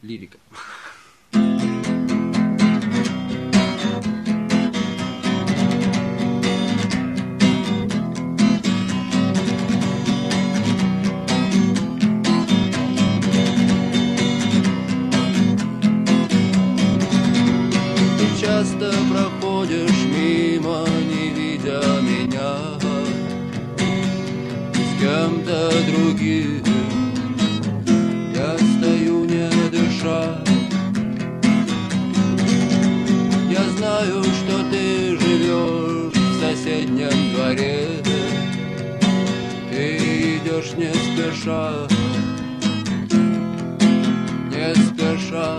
лирика. Часто проходишь мимо, не видя меня, с кем-то другим. Я стою, не дыша. Я знаю, что ты живешь в соседнем дворе. Ты идешь не спеша, не спеша.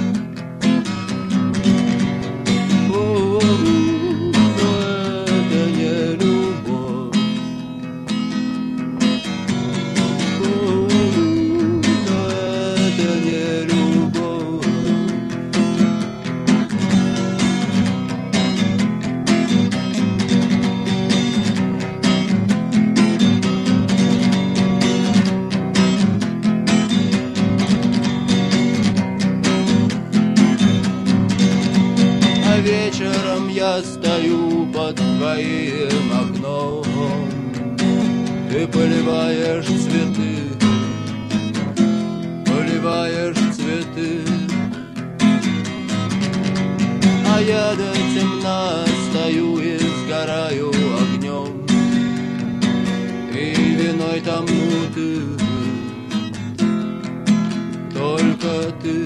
Вечером я стою под твоим окном. Ты поливаешь цветы, поливаешь цветы. А я до темна стою и сгораю огнем. И виной тому ты, только ты.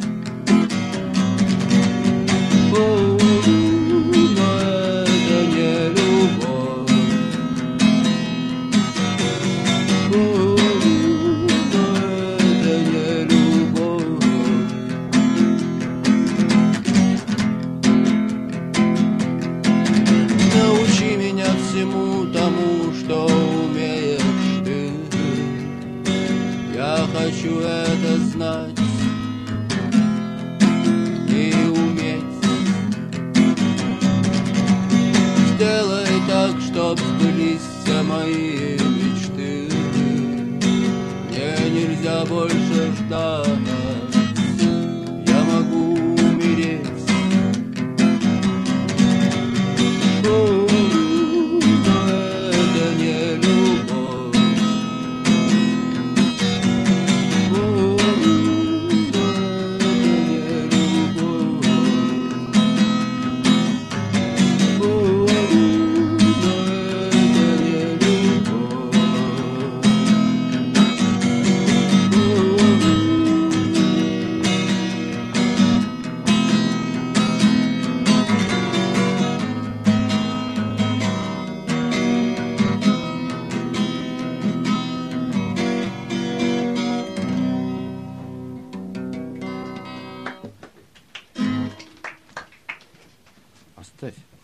Но это не любовь. Но это не любовь. Научи меня всему тому, что умеешь ты. Я хочу это знать. Сделай так, чтоб сбылись все мои мечты. Мне нельзя больше ждать. Я могу умереть. Но это не любовь. Но это не любовь. Оставь.